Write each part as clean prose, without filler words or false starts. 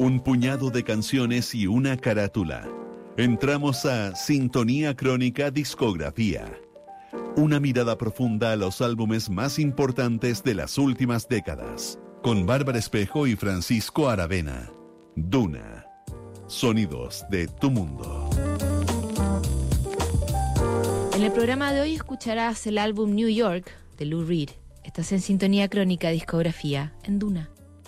Un puñado de canciones y una carátula. Entramos a Sintonía Crónica Discografía. Una mirada profunda a los álbumes más importantes de las últimas décadas. Con Bárbara Espejo y Francisco Aravena. Duna. Sonidos de tu mundo. En el programa de hoy escucharás el álbum New York de Lou Reed. Estás en Sintonía Crónica Discografía en Duna.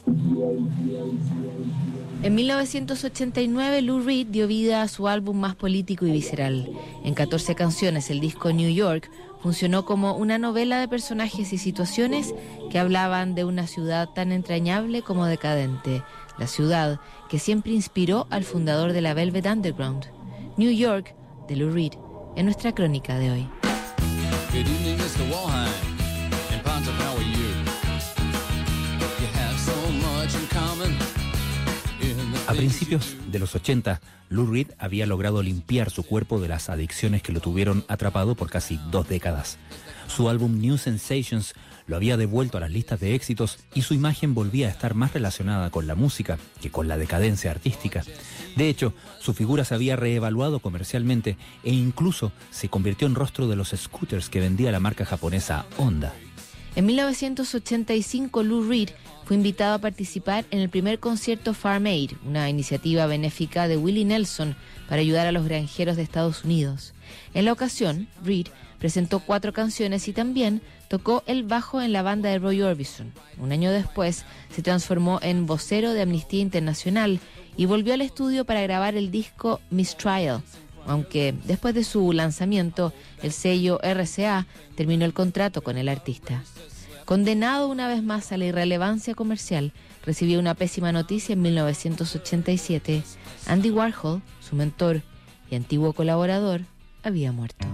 En 1989, Lou Reed dio vida a su álbum más político y visceral. En 14 canciones, el disco New York funcionó como una novela de personajes y situaciones que hablaban de una ciudad tan entrañable como decadente. La ciudad que siempre inspiró al fundador de la Velvet Underground. New York, de Lou Reed, en nuestra crónica de hoy. Good evening, Mr. Walheim. In Ponta, how are you? You have so much in common. A principios de los 80, Lou Reed había logrado limpiar su cuerpo de las adicciones que lo tuvieron atrapado por casi 2 décadas. Su álbum New Sensations lo había devuelto a las listas de éxitos y su imagen volvía a estar más relacionada con la música que con la decadencia artística. De hecho, su figura se había reevaluado comercialmente e incluso se convirtió en rostro de los scooters que vendía la marca japonesa Honda. En 1985, Lou Reed fue invitado a participar en el primer concierto Farm Aid, una iniciativa benéfica de Willie Nelson para ayudar a los granjeros de Estados Unidos. En la ocasión, Reed presentó 4 canciones y también tocó el bajo en la banda de Roy Orbison. Un año después, se transformó en vocero de Amnistía Internacional y volvió al estudio para grabar el disco Mistrial, aunque después de su lanzamiento, el sello RCA terminó el contrato con el artista. Condenado una vez más a la irrelevancia comercial, recibió una pésima noticia en 1987. Andy Warhol, su mentor y antiguo colaborador, había muerto.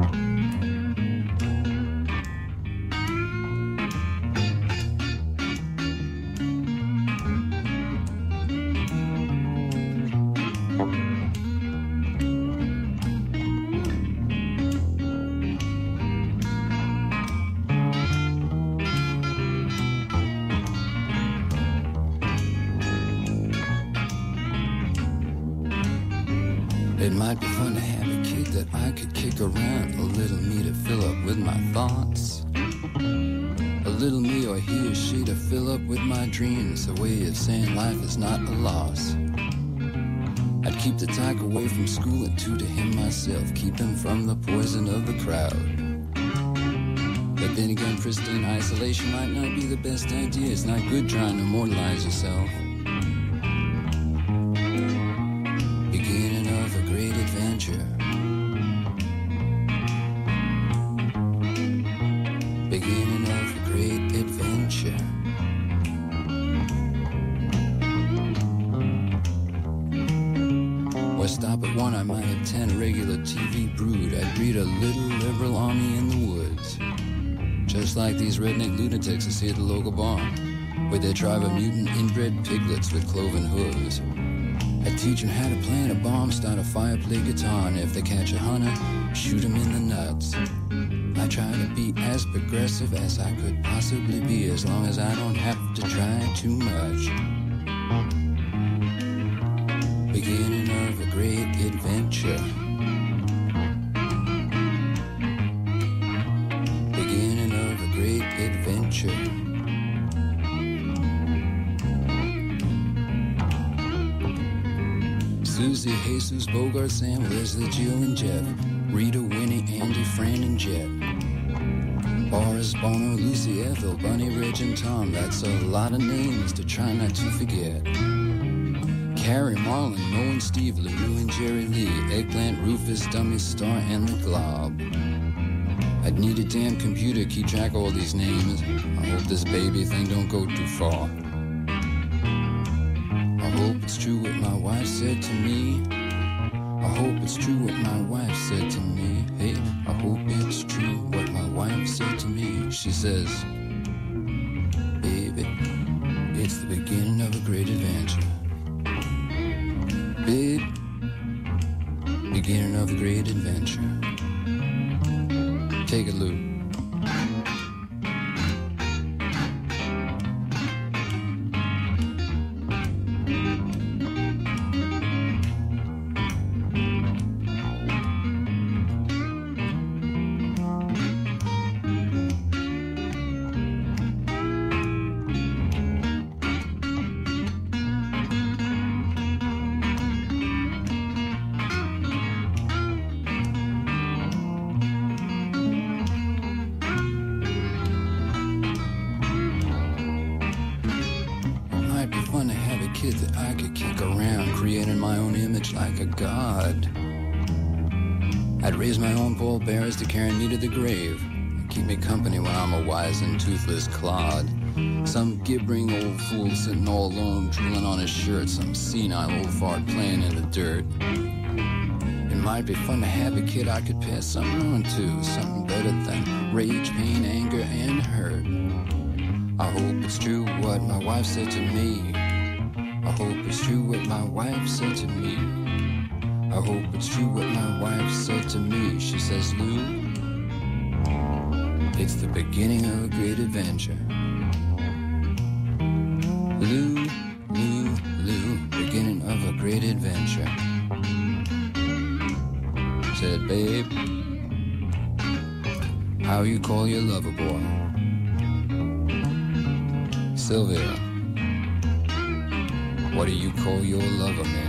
It might be fun to have a kid that I could kick around. A little me to fill up with my thoughts. A little me or he or she to fill up with my dreams. A way of saying life is not a loss. I'd keep the tyke away from school and to him myself. Keep him from the poison of the crowd. But then again, pristine isolation might not be the best idea. It's not good trying to immortalize yourself. Beginning of a great adventure. Beginning of a great adventure. Or stop at one, I might attend a regular TV brood. I'd breed a little liberal army in the woods. Just like these redneck lunatics I see at the local barn, with their tribe of mutant inbred piglets with cloven hooves. I'd teach them how to plant a bomb, start a fire, play guitar, and if they catch a hunter, shoot him in the nuts. I try to be as progressive as I could possibly be, as long as I don't have to try too much. Beginning of a great adventure. Beginning of a great adventure. Susie, Jesus, Bogart, Sam, Leslie, Jill, and Jeff. Rita, Winnie, Andy, Fran, and Jet. Boris, Bono, Lucy, Ethel, Bunny, Reg, and Tom. That's a lot of names to try not to forget. Carrie, Marlon, Mo, and Steve, LaRue, and Jerry Lee. Eggplant, Rufus, Dummy, Star, and the Glob. I'd need a damn computer to keep track of all these names. I hope this baby thing don't go too far. I hope it's true what my wife said to me. I hope it's true what my wife said to me. Hey, I hope it's true what my wife said to me. She says, baby, it's the beginning of a great adventure. Babe, beginning of a great adventure. Take it, Lou. kid that I could kick around, creating my own image like a god. I'd raise my own pallbearers to carry me to the grave, and keep me company when I'm a wise and toothless clod. Some gibbering old fool sitting all alone, drooling on his shirt, some senile old fart playing in the dirt. It might be fun to have a kid I could pass something on to, something better than rage, pain, anger, and hurt. I hope it's true what my wife said to me. I hope it's true what my wife said to me. I hope it's true what my wife said to me. She says, Lou, it's the beginning of a great adventure. Lou, Lou, Lou, beginning of a great adventure. Said, babe, how you call your lover boy? Sylvia, what do you call your lover man?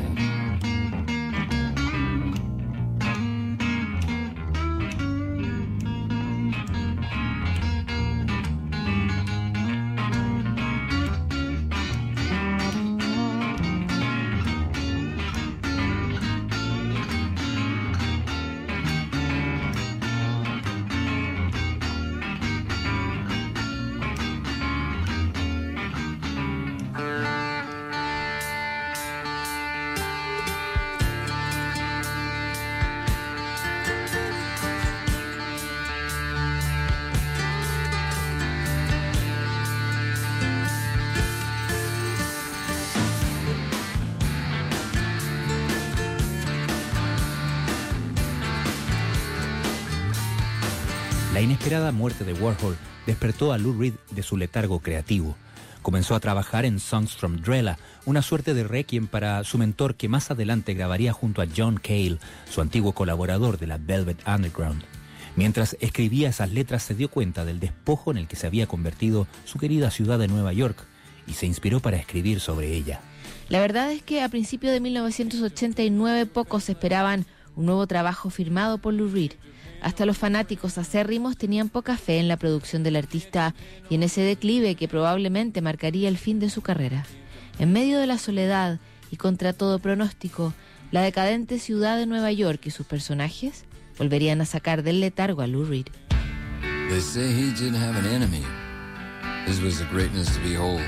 La inesperada muerte de Warhol despertó a Lou Reed de su letargo creativo. Comenzó a trabajar en Songs from Drella, una suerte de requiem para su mentor que más adelante grabaría junto a John Cale, su antiguo colaborador de la Velvet Underground. Mientras escribía esas letras se dio cuenta del despojo en el que se había convertido su querida ciudad de Nueva York y se inspiró para escribir sobre ella. La verdad es que a principios de 1989 pocos esperaban un nuevo trabajo firmado por Lou Reed. Hasta los fanáticos acérrimos tenían poca fe en la producción del artista y en ese declive que probablemente marcaría el fin de su carrera. En medio de la soledad y contra todo pronóstico, la decadente ciudad de Nueva York y sus personajes volverían a sacar del letargo a Lou Reed. They say he didn't have an enemy. His was a greatness to behold.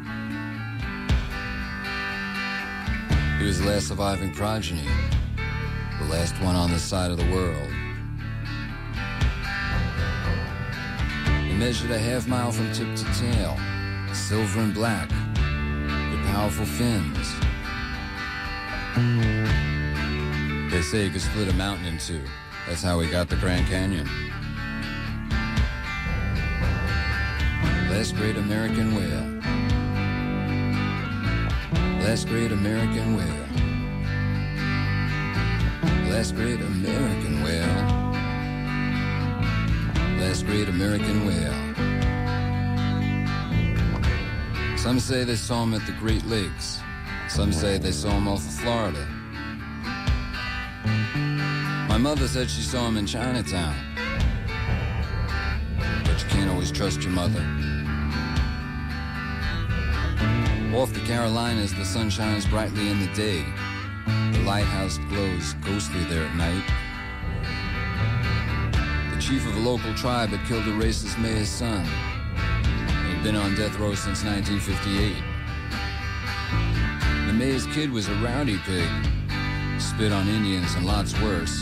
He was the last surviving progeny, the last one on this side of the world. He measured a half-mile from tip to tail, silver and black, with powerful fins. They say he could split a mountain in two. That's how he got the Grand Canyon. Last great American whale. Last great American whale. Last great American whale. Last great American whale. Some say they saw him at the Great Lakes. Some say they saw him off of Florida. My mother said she saw him in Chinatown. But you can't always trust your mother. Off the Carolinas, the sun shines brightly in the day. The lighthouse glows ghostly there at night. The chief of a local tribe had killed a racist mayor's son. He'd been on death row since 1958. The mayor's kid was a rowdy pig. Spit on Indians and lots worse.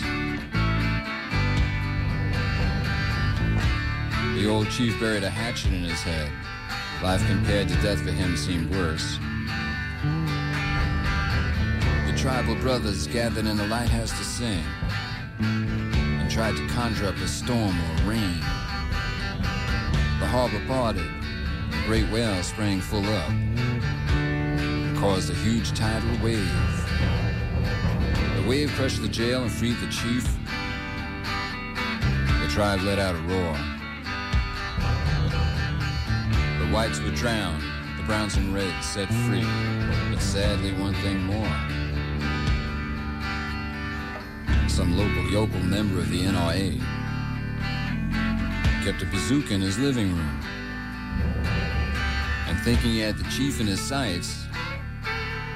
The old chief buried a hatchet in his head. Life compared to death for him seemed worse. The tribal brothers gathered in the lighthouse to sing and tried to conjure up a storm or rain. The harbor parted, a great whale sprang full up and caused a huge tidal wave. The wave crushed the jail and freed the chief. The tribe let out a roar. The whites were drowned, the browns and reds set free, but sadly one thing more. Some local yokel member of the NRA kept a bazooka in his living room, and thinking he had the chief in his sights,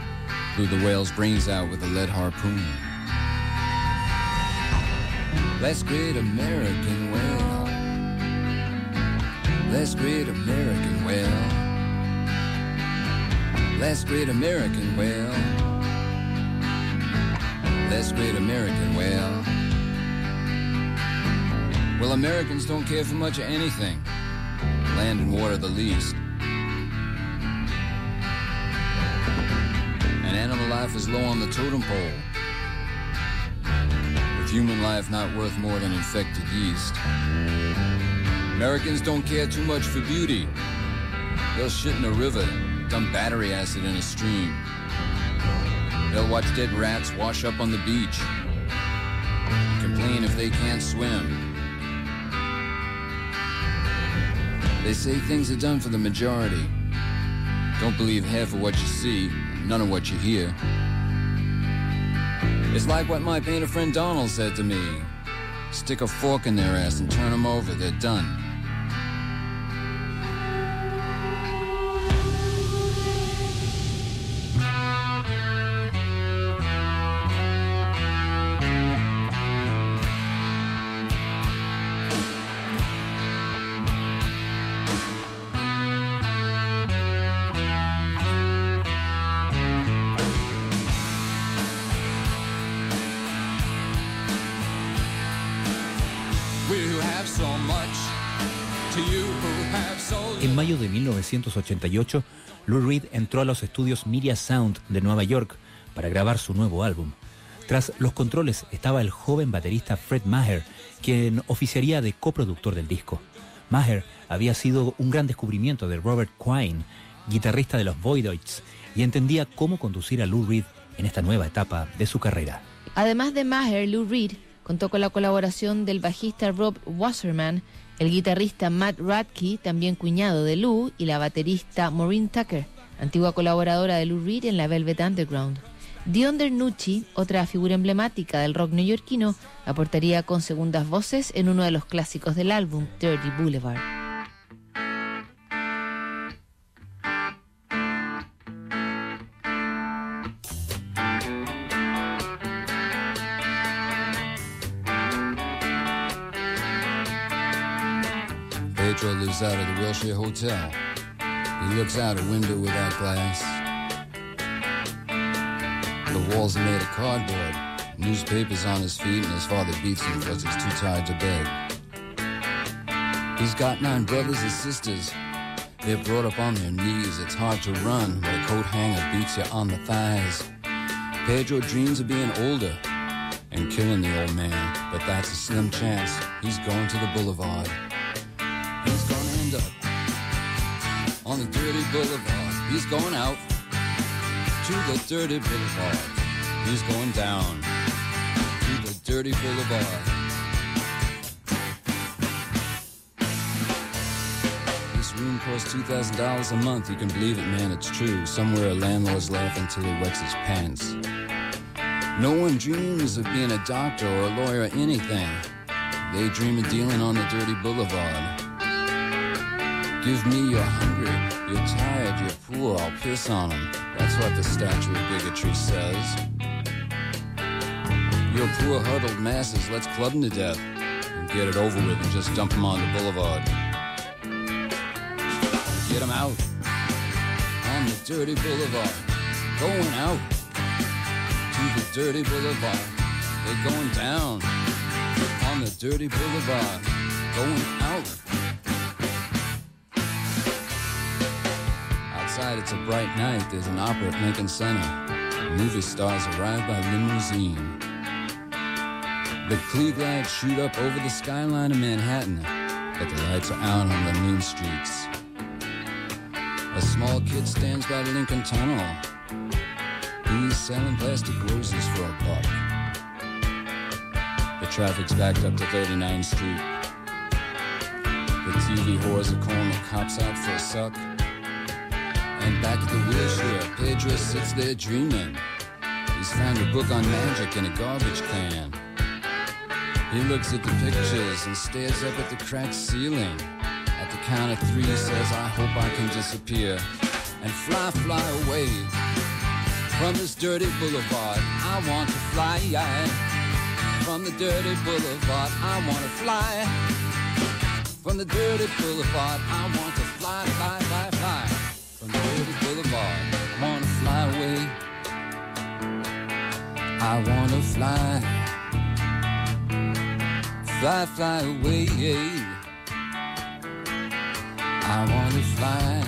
Blew the whale's brains out with a lead harpoon. Last great American whale. Last great American whale. Last great American whale. Last great American whale. Well, Americans don't care for much of anything. Land and water the least. And animal life is low on the totem pole, with human life not worth more than infected yeast. Americans don't care too much for beauty. They'll shit in a river, dump battery acid in a stream. They'll watch dead rats wash up on the beach, complain if they can't swim. They say things are done for the majority. Don't believe half of what you see, none of what you hear. It's like what my painter friend Donald said to me. Stick a fork in their ass and turn them over, they're done. En mayo de 1988, Lou Reed entró a los estudios Media Sound de Nueva York para grabar su nuevo álbum. Tras los controles estaba el joven baterista Fred Maher, quien oficiaría de coproductor del disco. Maher había sido un gran descubrimiento de Robert Quine, guitarrista de los Voidoids, y entendía cómo conducir a Lou Reed en esta nueva etapa de su carrera. Además de Maher, Lou Reed contó con la colaboración del bajista Rob Wasserman, el guitarrista Matt Radke, también cuñado de Lou, y la baterista Maureen Tucker, antigua colaboradora de Lou Reed en la Velvet Underground. Dion DiNucci, otra figura emblemática del rock neoyorquino, aportaría con segundas voces en uno de los clásicos del álbum, Dirty Boulevard. Pedro lives out of the Wilshire Hotel. He looks out a window without glass. The walls are made of cardboard. Newspapers on his feet, and his father beats him because he's too tired to beg. He's got 9 brothers and sisters. They're brought up on their knees. It's hard to run when a coat hanger beats you on the thighs. Pedro dreams of being older and killing the old man, but that's a slim chance. He's going to the boulevard. He's gonna end up on the dirty boulevard. He's going out to the dirty boulevard. He's going down to the dirty boulevard. This room costs $2,000 a month. You can believe it, man, it's true. Somewhere a landlord's laughing till he wets his pants. No one dreams of being a doctor or a lawyer or anything. They dream of dealing on the dirty boulevard. Give me you're hungry, you're tired, you're poor, I'll piss on them. That's what the statue of bigotry says. You're poor huddled masses, let's club them to death and get it over with and just dump them on the boulevard. Get them out on the dirty boulevard. Going out to the dirty boulevard. They're going down on the dirty boulevard. Going out. Outside, it's a bright night. There's an opera at Lincoln Center. Movie stars arrive by limousine. The Klieg lights shoot up over the skyline of Manhattan, but the lights are out on the mean streets. A small kid stands by the Lincoln Tunnel. He's selling plastic roses for $1. The traffic's backed up to 39th Street. The TV whores are calling the cops out for a suck. And back at the wheelchair, Pedro sits there dreaming. He's found a book on magic in a garbage can. He looks at the pictures and stares up at the cracked ceiling. At the count of 3, he says, I hope I can disappear and fly away. From this dirty boulevard, I want to fly. From the dirty boulevard, I want to fly. From the dirty boulevard, I want to fly, fly, fly, fly. From the dirty boulevard, I want to fly away. I want to fly. Fly, fly away. I want to fly.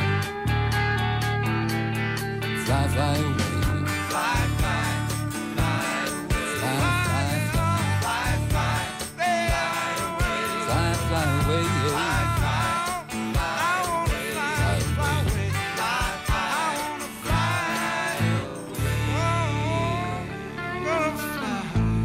Fly, fly away. Fly, fly, fly away. Fly, fly, Fly, fly, fly away. fly, fly away. Fly, fly, fly away. Fly, fly away. Fly, fly, I wanna fly away. Oh, gonna fly.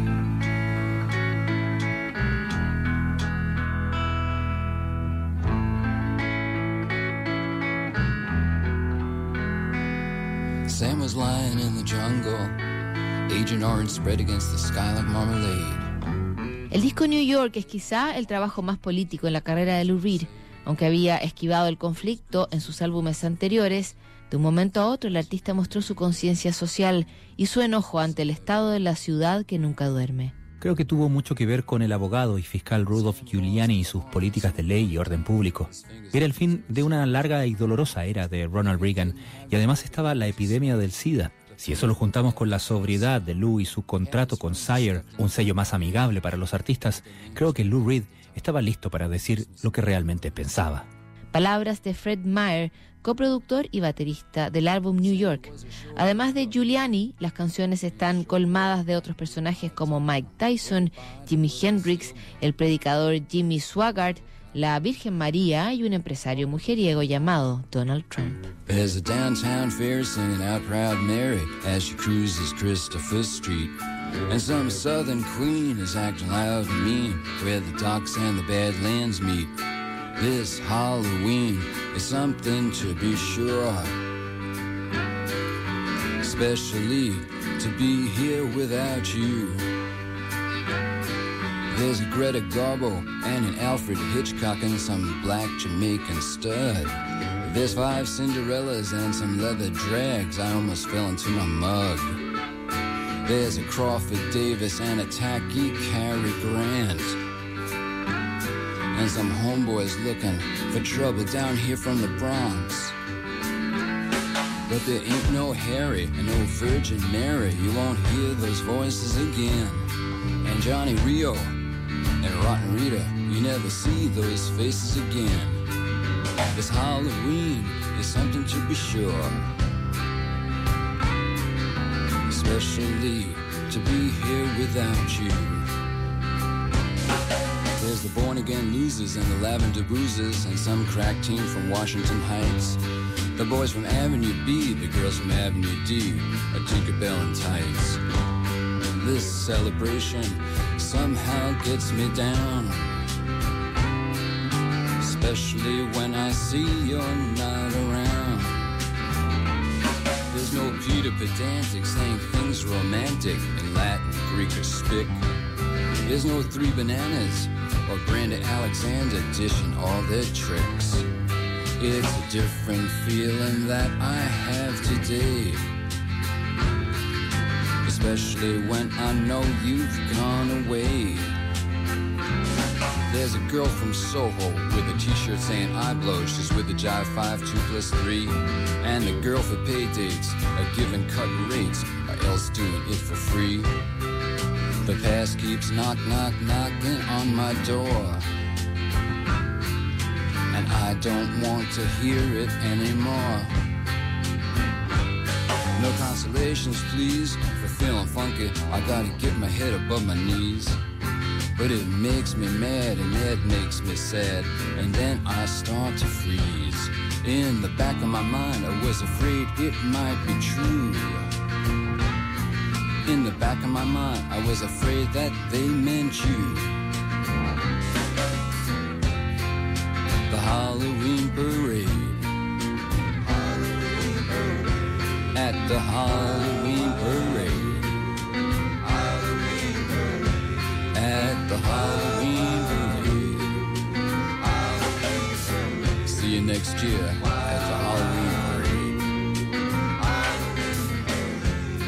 Sam was lying in the jungle, Agent Orange spread against the sky like marmalade. El disco New York es quizá el trabajo más político en la carrera de Lou Reed. Aunque había esquivado el conflicto en sus álbumes anteriores, de un momento a otro el artista mostró su conciencia social y su enojo ante el estado de la ciudad que nunca duerme. Creo que tuvo mucho que ver con el abogado y fiscal Rudolph Giuliani y sus políticas de ley y orden público. Era el fin de una larga y dolorosa era de Ronald Reagan y además estaba la epidemia del SIDA. Si eso lo juntamos con la sobriedad de Lou y su contrato con Sire, un sello más amigable para los artistas, creo que Lou Reed estaba listo para decir lo que realmente pensaba. Palabras de Fred Meyer, coproductor y baterista del álbum New York. Además de Giuliani, las canciones están colmadas de otros personajes como Mike Tyson, Jimi Hendrix, el predicador Jimmy Swaggart, la Virgen María y un empresario mujeriego llamado Donald Trump. There's a downtown fair singing out Proud Mary as she cruises Christopher Street. And some southern queen is acting loud and mean where the docks and the Badlands meet. This Halloween is something to be sure, especially to be here without you. There's a Greta Garbo and an Alfred Hitchcock and some black Jamaican stud. There's 5 Cinderellas and some leather drags. I almost fell into my mug. There's a Crawford Davis and a tacky Cary Grant. And some homeboys looking for trouble down here from the Bronx. But there ain't no Harry and no Virgin Mary. You won't hear those voices again. And Johnny Rio and Rotten Rita, you never see those faces again. This Halloween is something to be sure, especially to be here without you. There's the Born Again Losers and the Lavender Bruisers and some crack team from Washington Heights. The boys from Avenue B, the girls from Avenue D, a Tinkerbell in tights. This celebration somehow gets me down, especially when I see you're not around. There's no Peter Pedantic saying things romantic in Latin, Greek, or Spic. There's no 3 Bananas or Brandon Alexander dishing all their tricks. It's a different feeling that I have today, especially when I know you've gone away. There's a girl from Soho with a t-shirt saying I blow. She's with the Jive 5, 2 plus 3. And the girl for pay dates are giving cut rates, or else doing it for free. The past keeps knocking on my door, and I don't want to hear it anymore. No consolations, please, for feeling funky. I gotta get my head above my knees. But it makes me mad and it makes me sad, and then I start to freeze. In the back of my mind, I was afraid it might be true. In the back of my mind, I was afraid that they meant you. The Halloween parade. At the Halloween parade. At the Halloween parade. See you next year at the Halloween parade.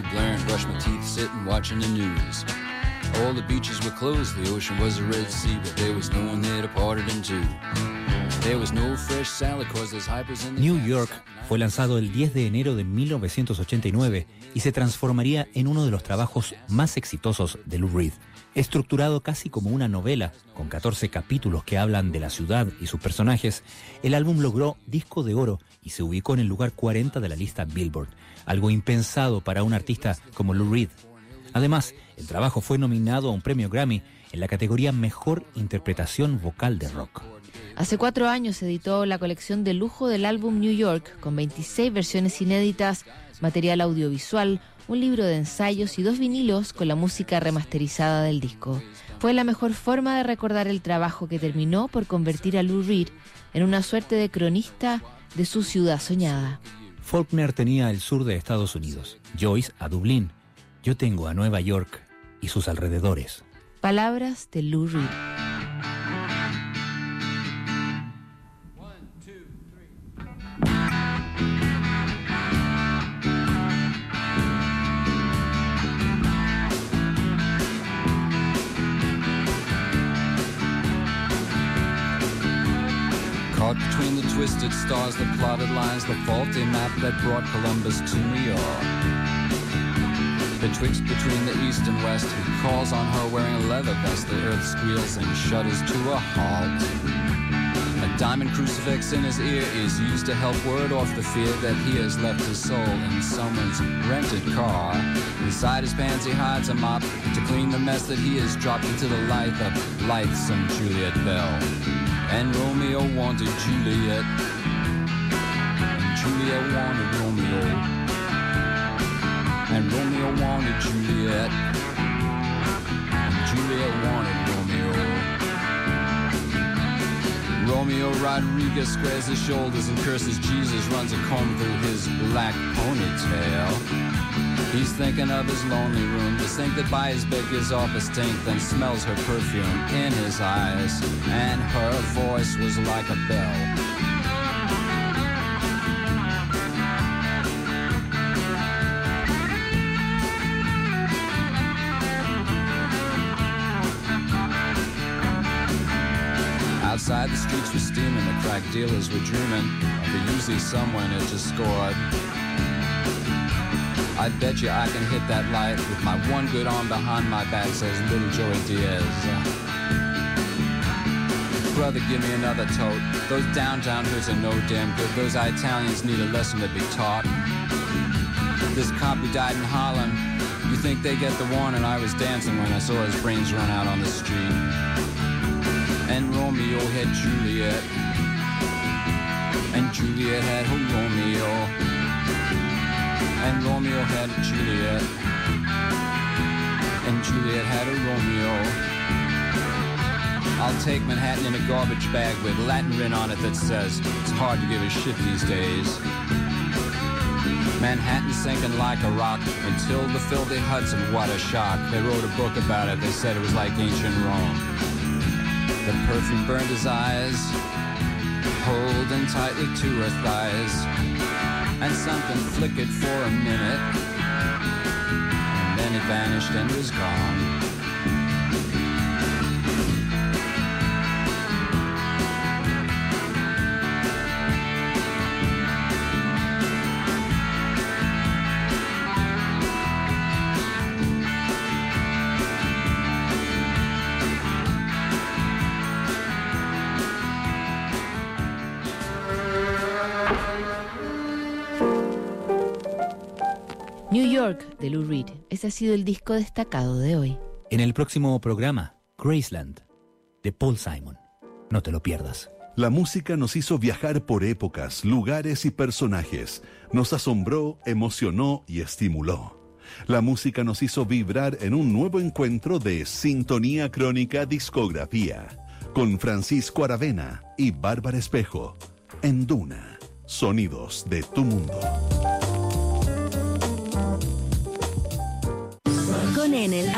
radio blaring, brush my teeth sitting watching the news. All the beaches were closed, the ocean was a Red Sea, but there was no one there to part it in two. There was no fresh salad cause there's hypers in the New York fue lanzado el 10 de enero de 1989 y se transformaría en uno de los trabajos más exitosos de Lou Reed. Estructurado casi como una novela, con 14 capítulos que hablan de la ciudad y sus personajes, el álbum logró disco de oro y se ubicó en el lugar 40 de la lista Billboard, algo impensado para un artista como Lou Reed. Además, el trabajo fue nominado a un premio Grammy en la categoría Mejor Interpretación Vocal de Rock. Hace 4 años se editó la colección de lujo del álbum New York, con 26 versiones inéditas, material audiovisual, un libro de ensayos y 2 vinilos con la música remasterizada del disco. Fue la mejor forma de recordar el trabajo que terminó por convertir a Lou Reed en una suerte de cronista de su ciudad soñada. Faulkner tenía el sur de Estados Unidos, Joyce a Dublín. Yo tengo a Nueva York y sus alrededores. Palabras de Lou Reed. Caught between the twisted stars, the plotted lines, the faulty map that brought Columbus to New York. Betwixt between the east and west, he calls on her wearing a leather vest. The earth squeals and shudders to a halt. A diamond crucifix in his ear is used to help ward off the fear that he has left his soul in someone's rented car. Inside his pants he hides a mop to clean the mess that he has dropped into the light of lightsome Juliet Bell. And Romeo wanted Juliet, and Juliet wanted Romeo, and Romeo wanted Juliet, and Juliet wanted Romeo. Romeo Rodriguez squares his shoulders and curses Jesus, runs a comb through his black ponytail. He's thinking of his lonely room, to think that by his bed gives off a stink, then smells her perfume in his eyes, and her voice was like a bell. Outside the streets were steaming, the crack dealers were dreaming of a Uzi someone had just scored. I bet you I can hit that light with my one good arm behind my back, says little Joey Diaz. Brother, give me another tote. Those downtown hoods are no damn good. Those Italians need a lesson to be taught. This cop who died in Holland, you think they get the warning? I was dancing when I saw his brains run out on the street. And Romeo had Juliet, and Juliet had her Romeo. And Romeo had a Juliet, and Juliet had a Romeo. I'll take Manhattan in a garbage bag with Latin written on it that says, it's hard to give a shit these days. Manhattan sinking like a rock until the filthy Hudson, what a shock. They wrote a book about it, they said it was like ancient Rome. The perfume burned his eyes, holding tightly to her thighs. And something flickered for a minute, and then it vanished and was gone. New York, de Lou Reed. Ese ha sido el disco destacado de hoy. En el próximo programa, Graceland, de Paul Simon. No te lo pierdas. La música nos hizo viajar por épocas, lugares y personajes. Nos asombró, emocionó y estimuló. La música nos hizo vibrar en un nuevo encuentro de Sintonía Crónica Discografía, con Francisco Aravena y Bárbara Espejo, en Duna, sonidos de tu mundo. Con Enel